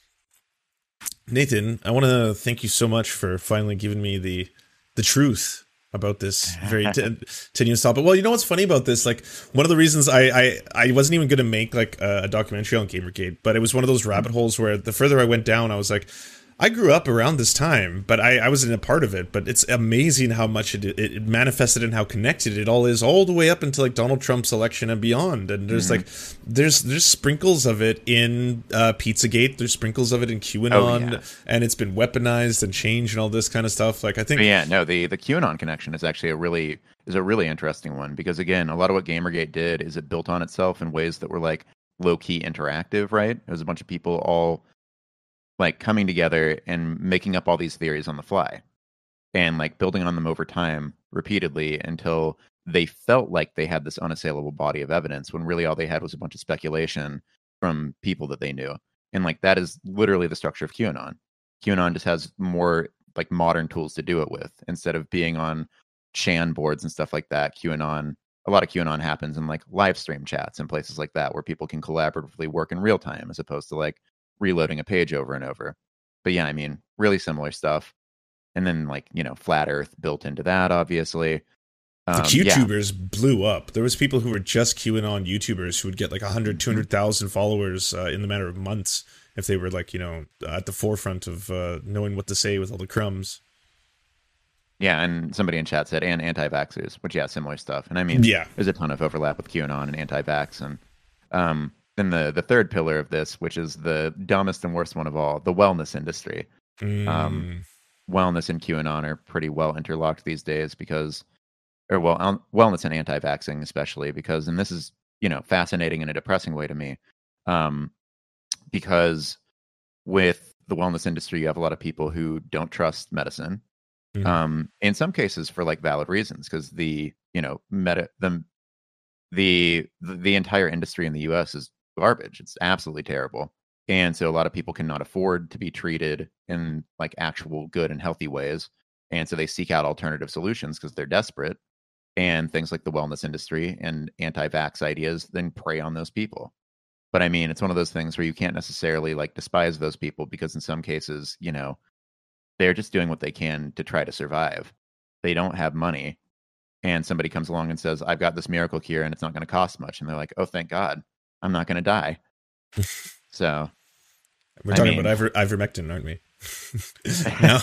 Nathan, I want to thank you so much for finally giving me the the truth about this very t- tenuous topic. Well, you know what's funny about this? Like, one of the reasons I I, I wasn't even going to make like a, a documentary on Gamergate, but it was one of those rabbit holes where the further I went down, I was like, I grew up around this time, but I, I wasn't a part of it. But it's amazing how much it, it, it manifested and how connected it all is, all the way up until like Donald Trump's election and beyond. And there's mm-hmm. like there's there's sprinkles of it in uh, Pizzagate. There's sprinkles of it in QAnon, oh, yeah. and it's been weaponized and changed and all this kind of stuff. Like I think, but yeah, no, the the QAnon connection is actually a really is a really interesting one, because again, a lot of what Gamergate did is it built on itself in ways that were like low key interactive. Right, it was a bunch of people all like coming together and making up all these theories on the fly. and like building on them over time repeatedly until they felt like they had this unassailable body of evidence when really all they had was a bunch of speculation from people that they knew. And like that is literally the structure of QAnon. QAnon just has more like modern tools to do it with. Instead of being on Chan boards and stuff like that, QAnon, a lot of QAnon happens in like live stream chats and places like that where people can collaboratively work in real time as opposed to like reloading a page over and over. But yeah, I mean, really similar stuff. And then like, you know, flat earth built into that, obviously. Um, the YouTubers yeah. blew up. There was people who were just QAnon YouTubers who would get like one hundred, two hundred thousand followers uh, in the matter of months if they were like, you know, at the forefront of uh, knowing what to say with all the crumbs. Yeah, and somebody in chat said, and anti-vaxxers, which, yeah, similar stuff. And I mean, yeah. there's a ton of overlap with QAnon and anti-vax. And um, then the, the third pillar of this, which is the dumbest and worst one of all, the wellness industry. Mm. Um, wellness and QAnon are pretty well interlocked these days because, or well, um, wellness and anti-vaxxing especially, because, and this is, you know, fascinating in a depressing way to me, um, because with the wellness industry, you have a lot of people who don't trust medicine. Mm-hmm. Um, in some cases for like valid reasons, because the, you know, meta, the, the, the entire industry in the U S is garbage. It's absolutely terrible. And so a lot of people cannot afford to be treated in like actual good and healthy ways. And so they seek out alternative solutions because they're desperate. And things like the wellness industry and anti-vax ideas then prey on those people. But I mean, it's one of those things where you can't necessarily like despise those people because in some cases, you know, they're just doing what they can to try to survive. They don't have money. And somebody comes along and says, I've got this miracle cure and it's not going to cost much. And they're like, oh, thank God, I'm not going to die. So we're talking I mean, about iver- ivermectin, aren't we? No.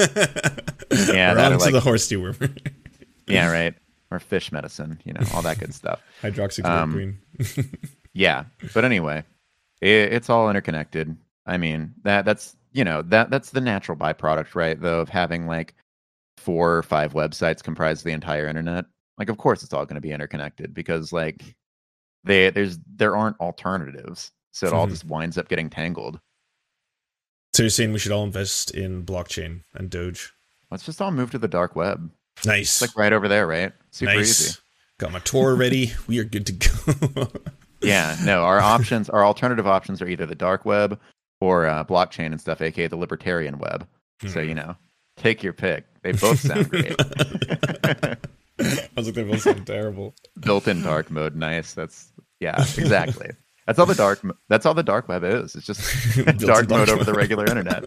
Yeah, we're on to like, the horse dewormer. Yeah, right. Or fish medicine, you know, all that good stuff. Hydroxychloroquine. Um, yeah. But anyway, it, it's all interconnected. I mean, that that's, you know, that that's the natural byproduct, right, though, of having like four or five websites comprise the entire internet. Like, of course, it's all going to be interconnected because like they there's there aren't alternatives. So it mm-hmm. all just winds up getting tangled. So you're saying we should all invest in blockchain and Doge? Let's just all move to the dark web. Nice. It's like right over there, right? Super nice. Easy. Got my Tor ready. We are good to go. Yeah, no, our options, our alternative options are either the dark web or uh, blockchain and stuff, aka the libertarian web. Hmm. So, you know, take your pick. They both sound great. I was like, they both sound terrible. Built-in dark mode, nice. That's yeah, exactly. That's all the dark. That's all the dark web is. It's just dark mode over the regular internet.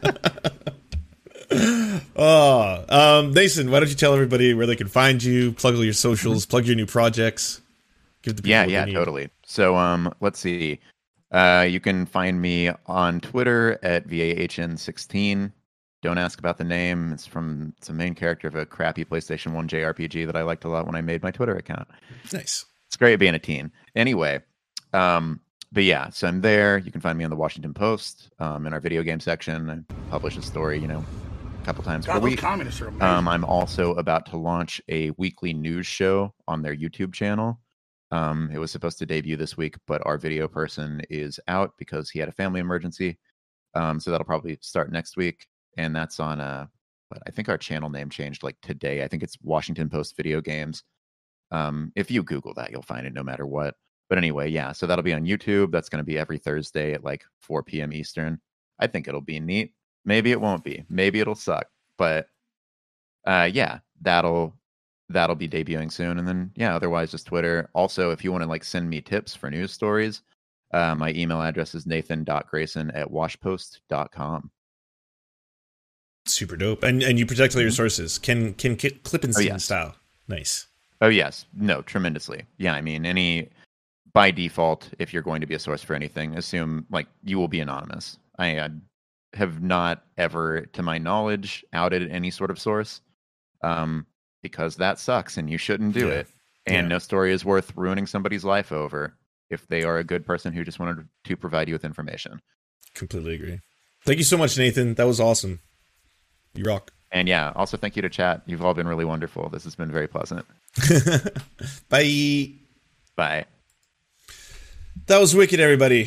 Oh, um, Nathan, why don't you tell everybody where they can find you? Plug all your socials. Plug your new projects. Give the people yeah, yeah, totally. So, um, let's see. Uh, you can find me on Twitter at V A H N sixteen. Don't ask about the name. It's from it's a main character of a crappy PlayStation one J R P G that I liked a lot when I made my Twitter account. Nice. It's great being a teen. Anyway, um, but yeah, so I'm there. You can find me on the Washington Post um, in our video game section. I publish a story, you know, a couple times God, per week. Communists are amazing. Um, I'm also about to launch a weekly news show on their YouTube channel. Um, it was supposed to debut this week, but our video person is out because he had a family emergency. Um, so that'll probably start next week. And that's on, uh, but I think our channel name changed like today. I think it's Washington Post Video Games. Um, if you Google that, you'll find it no matter what. But anyway, yeah, so that'll be on YouTube. That's going to be every Thursday at like four p.m. Eastern. I think it'll be neat. Maybe it won't be. Maybe it'll suck. But uh, yeah, that'll that'll be debuting soon. And then, yeah, otherwise just Twitter. Also, if you want to like send me tips for news stories, uh, my email address is nathan dot grayson at washpost dot com. Super dope. And and you protect all your sources. Can can Klippenstein oh, yes. style. Nice. Oh, yes. No, tremendously. Yeah, I mean, any by default, if you're going to be a source for anything, assume like you will be anonymous. I uh, have not ever, to my knowledge, outed any sort of source um, because that sucks and you shouldn't do yeah. it. And yeah. no story is worth ruining somebody's life over if they are a good person who just wanted to provide you with information. Completely agree. Thank you so much, Nathan. That was awesome. You rock. And yeah, also thank you to chat. You've all been really wonderful. This has been very pleasant. Bye. Bye. That was wicked, everybody.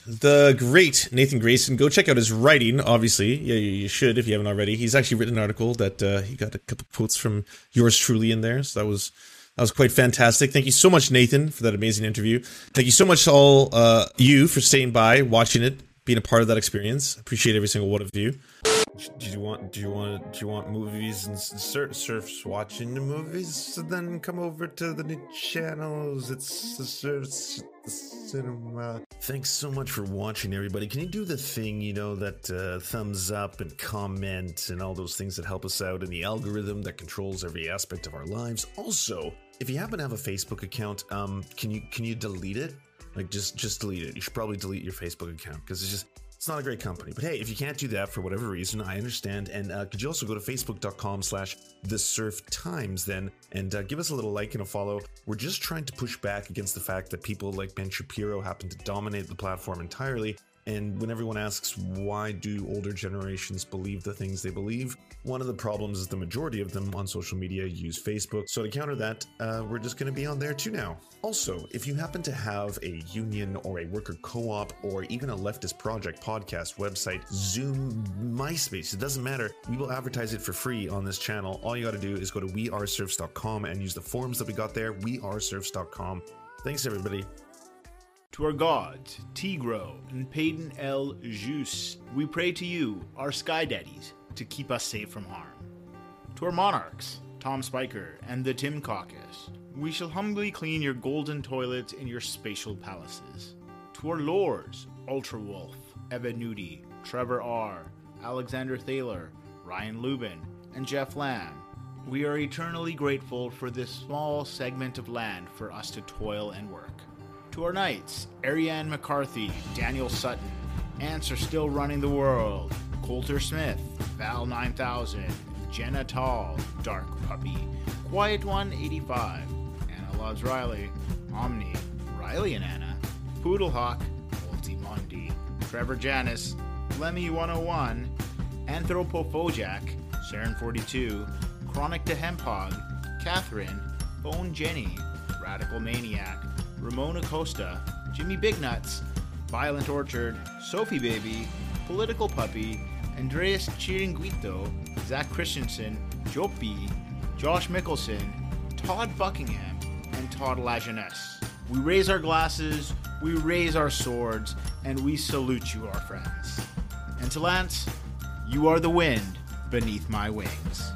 the great Nathan Grayson. Go check out his writing, obviously. Yeah, you should if you haven't already. He's actually written an article that uh, he got a couple quotes from yours truly in there. So that was that was quite fantastic. Thank you so much, Nathan, for that amazing interview. Thank you so much, all uh, you, for staying by, watching it, being a part of that experience. Appreciate every single one of you. Do you want? Do you want? Do you want movies and surf, surfs watching the movies? So then come over to the new channels. It's the surf the cinema. Thanks so much for watching, everybody. Can you do the thing, you know, that uh, thumbs up and comment and all those things that help us out in the algorithm that controls every aspect of our lives? Also, if you happen to have a Facebook account, um, can you can you delete it? Like just just delete it. You should probably delete your Facebook account because it's just. It's not a great company, but hey, if you can't do that for whatever reason, I understand. And uh, could you also go to facebook.com slash the surf times then and uh, give us a little like and a follow. We're just trying to push back against the fact that people like Ben Shapiro happen to dominate the platform entirely. And when everyone asks why do older generations believe the things they believe, one of the problems is the majority of them on social media use Facebook. So to counter that, uh, we're just going to be on there too now. Also, if you happen to have a union or a worker co-op or even a leftist project podcast, website, Zoom, MySpace, it doesn't matter. We will advertise it for free on this channel. All you got to do is go to we are surfs dot com and use the forms that we got there, we are surfs dot com. Thanks, everybody. To our gods, Tigro and Peyton El Jus, we pray to you, our sky daddies, to keep us safe from harm. To our monarchs, Tom Spiker and the Tim Caucus, we shall humbly clean your golden toilets in your spatial palaces. To our lords, Ultra Wolf, Evan Nudie, Trevor R., Alexander Thaler, Ryan Lubin, and Jeff Lamb, we are eternally grateful for this small segment of land for us to toil and work. To our knights, Ariane McCarthy, Daniel Sutton, Ants Are Still Running the World, Coulter Smith, Val nine thousand, Jenna Tall, Dark Puppy, Quiet one eighty-five, Anna Loves Riley, Omni, Riley and Anna, Poodlehawk, Multimondi, Trevor Janis, Lemmy one oh one, Anthropophojack, Saren forty-two, Chronic to Hemphog, Catherine, Bone Jenny, Radical Maniac, Ramona Costa, Jimmy Big Nuts, Violent Orchard, Sophie Baby, Political Puppy, Andreas Chiringuito, Zach Christensen, Jopi, Josh Mickelson, Todd Buckingham, and Todd Lajeunesse. We raise our glasses, we raise our swords, and we salute you, our friends. And to Lance, you are the wind beneath my wings.